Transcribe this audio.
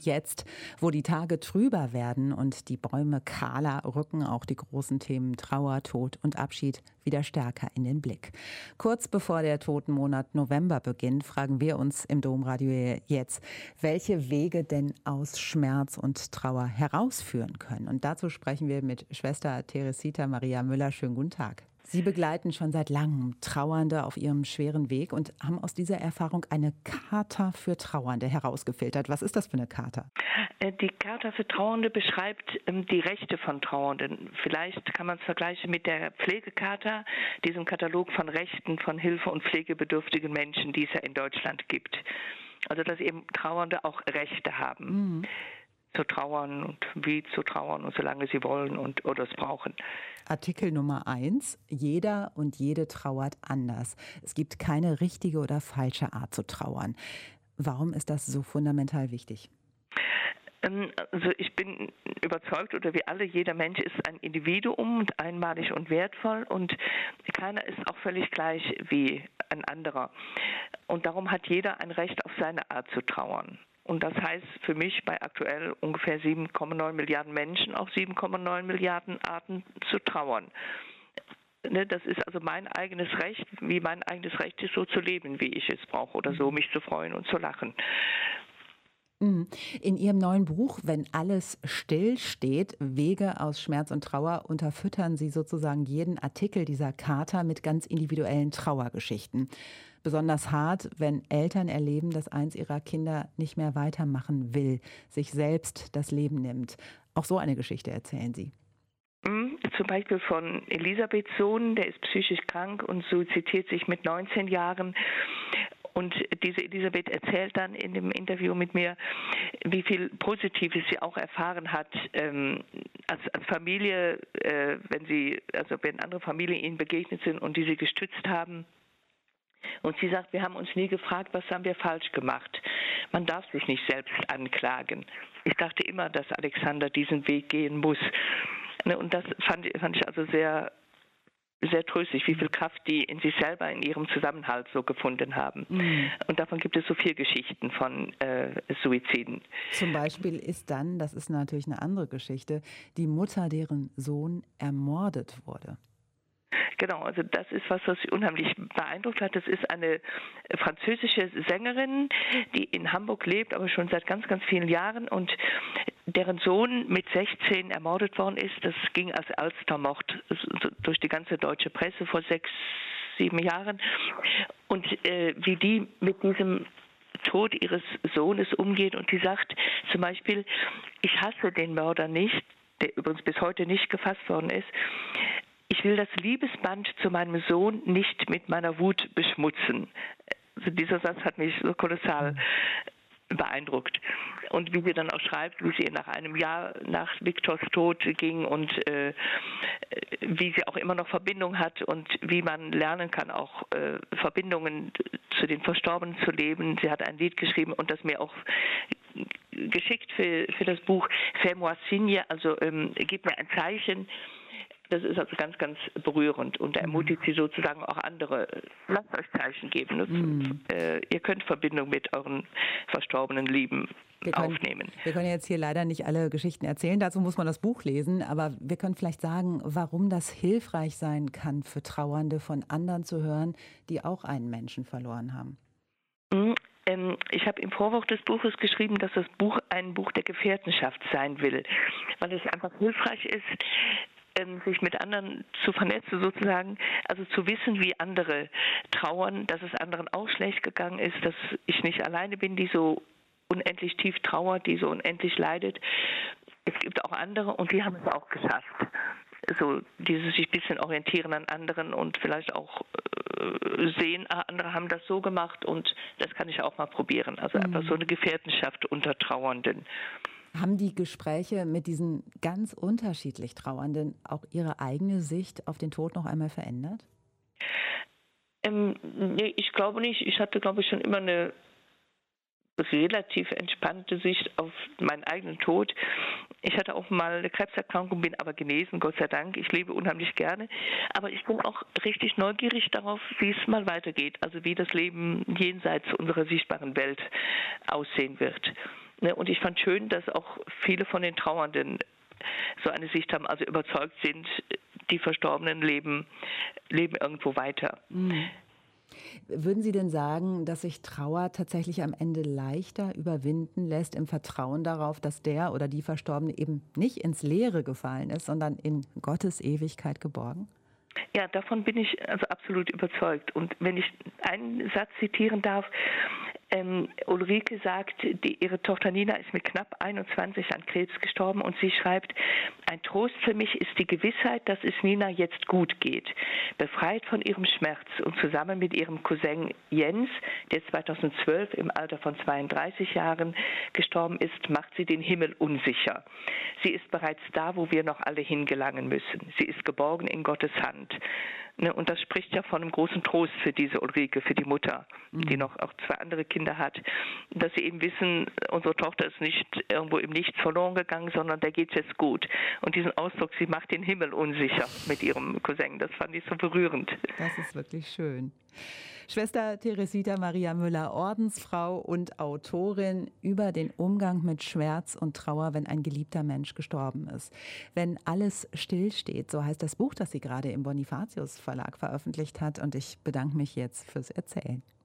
jetzt, wo die Tage trüber werden und die Bäume kahler, rücken auch die großen Themen Trauer, Tod und Abschied wieder stärker in den Blick. Kurz bevor der Totenmonat November beginnt, fragen wir uns im Domradio jetzt, welche Wege denn aus Schmerz und Trauer herausführen können. Und dazu sprechen wir mit Schwester Teresita Maria Müller. Schönen guten Tag. Sie begleiten schon seit langem Trauernde auf ihrem schweren Weg und haben aus dieser Erfahrung eine Charta für Trauernde herausgefiltert. Was ist das für eine Charta? Die Charta für Trauernde beschreibt die Rechte von Trauernden. Vielleicht kann man es vergleichen mit der Pflegecharta, diesem Katalog von Rechten von hilfe- und pflegebedürftigen Menschen, die es ja in Deutschland gibt. Also dass eben Trauernde auch Rechte haben. Zu trauern und wie zu trauern und solange sie wollen oder es brauchen. Artikel Nummer 1. Jeder und jede trauert anders. Es gibt keine richtige oder falsche Art zu trauern. Warum ist das so fundamental wichtig? Also ich bin überzeugt, oder wie alle, jeder Mensch ist ein Individuum und einmalig und wertvoll und keiner ist auch völlig gleich wie ein anderer. Und darum hat jeder ein Recht auf seine Art zu trauern. Und das heißt für mich bei aktuell ungefähr 7,9 Milliarden Menschen auf 7,9 Milliarden Arten zu trauern. Das ist also mein eigenes Recht, wie mein eigenes Recht ist, so zu leben, wie ich es brauche oder so, mich zu freuen und zu lachen. In Ihrem neuen Buch, Wenn alles still steht, Wege aus Schmerz und Trauer, unterfüttern Sie sozusagen jeden Artikel dieser Charta mit ganz individuellen Trauergeschichten. Besonders hart, wenn Eltern erleben, dass eins ihrer Kinder nicht mehr weitermachen will, sich selbst das Leben nimmt. Auch so eine Geschichte erzählen Sie. Zum Beispiel von Elisabeths Sohn, der ist psychisch krank und suizidiert sich mit 19 Jahren. Und diese Elisabeth erzählt dann in dem Interview mit mir, wie viel Positives sie auch erfahren hat als Familie, wenn andere Familien ihnen begegnet sind und die sie gestützt haben. Und sie sagt, wir haben uns nie gefragt, was haben wir falsch gemacht. Man darf sich nicht selbst anklagen. Ich dachte immer, dass Alexander diesen Weg gehen muss. Und das fand ich also sehr, sehr tröstlich, wie viel Kraft die in sich selber, in ihrem Zusammenhalt so gefunden haben. Und davon gibt es so viele Geschichten von Suiziden. Zum Beispiel ist dann, das ist natürlich eine andere Geschichte, die Mutter, deren Sohn ermordet wurde. Genau, also das ist was sie unheimlich beeindruckt hat. Das ist eine französische Sängerin, die in Hamburg lebt, aber schon seit ganz, ganz vielen Jahren und deren Sohn mit 16 ermordet worden ist. Das ging als Alstermord durch die ganze deutsche Presse vor 6, 7 Jahren. Und wie die mit diesem Tod ihres Sohnes umgeht und die sagt zum Beispiel, ich hasse den Mörder nicht, der übrigens bis heute nicht gefasst worden ist. Ich will das Liebesband zu meinem Sohn nicht mit meiner Wut beschmutzen. Also dieser Satz hat mich so kolossal beeindruckt. Und wie sie dann auch schreibt, wie sie nach einem Jahr nach Viktors Tod ging und wie sie auch immer noch Verbindung hat und wie man lernen kann, auch Verbindungen zu den Verstorbenen zu leben. Sie hat ein Lied geschrieben und das mir auch geschickt für das Buch Fais-moi signe, also gib mir ein Zeichen. Das ist also ganz, ganz berührend und ermutigt sie sozusagen auch andere. Lasst euch Zeichen geben. Ihr könnt Verbindung mit euren verstorbenen Lieben aufnehmen. Wir können jetzt hier leider nicht alle Geschichten erzählen, dazu muss man das Buch lesen, aber wir können vielleicht sagen, warum das hilfreich sein kann für Trauernde, von anderen zu hören, die auch einen Menschen verloren haben. Ich habe im Vorwort des Buches geschrieben, dass das Buch ein Buch der Gefährtenschaft sein will, weil es einfach hilfreich ist, sich mit anderen zu vernetzen sozusagen, also zu wissen, wie andere trauern, dass es anderen auch schlecht gegangen ist, dass ich nicht alleine bin, die so unendlich tief trauert, die so unendlich leidet. Es gibt auch andere und die haben es auch geschafft. So dieses sich ein bisschen orientieren an anderen und vielleicht auch sehen, andere haben das so gemacht und das kann ich auch mal probieren. Also einfach so eine Gefährtenschaft unter Trauernden. Haben die Gespräche mit diesen ganz unterschiedlich Trauernden auch Ihre eigene Sicht auf den Tod noch einmal verändert? Nee, ich glaube nicht. Ich hatte, glaube ich, schon immer eine relativ entspannte Sicht auf meinen eigenen Tod. Ich hatte auch mal eine Krebserkrankung, bin aber genesen, Gott sei Dank. Ich lebe unheimlich gerne. Aber ich bin auch richtig neugierig darauf, wie es mal weitergeht. Also wie das Leben jenseits unserer sichtbaren Welt aussehen wird. Ne? Und ich fand schön, dass auch viele von den Trauernden so eine Sicht haben, also überzeugt sind, die Verstorbenen leben irgendwo weiter. Mhm. Würden Sie denn sagen, dass sich Trauer tatsächlich am Ende leichter überwinden lässt im Vertrauen darauf, dass der oder die Verstorbene eben nicht ins Leere gefallen ist, sondern in Gottes Ewigkeit geborgen? Ja, davon bin ich also absolut überzeugt. Und wenn ich einen Satz zitieren darf, Ulrike sagt, ihre Tochter Nina ist mit knapp 21 an Krebs gestorben und sie schreibt, ein Trost für mich ist die Gewissheit, dass es Nina jetzt gut geht. Befreit von ihrem Schmerz und zusammen mit ihrem Cousin Jens, der 2012 im Alter von 32 Jahren gestorben ist, macht sie den Himmel unsicher. Sie ist bereits da, wo wir noch alle hingelangen müssen. Sie ist geborgen in Gottes Hand. Und das spricht ja von einem großen Trost für diese Ulrike, für die Mutter, die noch auch 2 andere Kinder hat, dass sie eben wissen, unsere Tochter ist nicht irgendwo im Nichts verloren gegangen, sondern der geht es jetzt gut. Und diesen Ausdruck, sie macht den Himmel unsicher mit ihrem Cousin, das fand ich so berührend. Das ist wirklich schön. Schwester Teresita Maria Müller, Ordensfrau und Autorin über den Umgang mit Schmerz und Trauer, wenn ein geliebter Mensch gestorben ist. Wenn alles stillsteht, so heißt das Buch, das sie gerade im Bonifatius Verlag veröffentlicht hat. Und ich bedanke mich jetzt fürs Erzählen.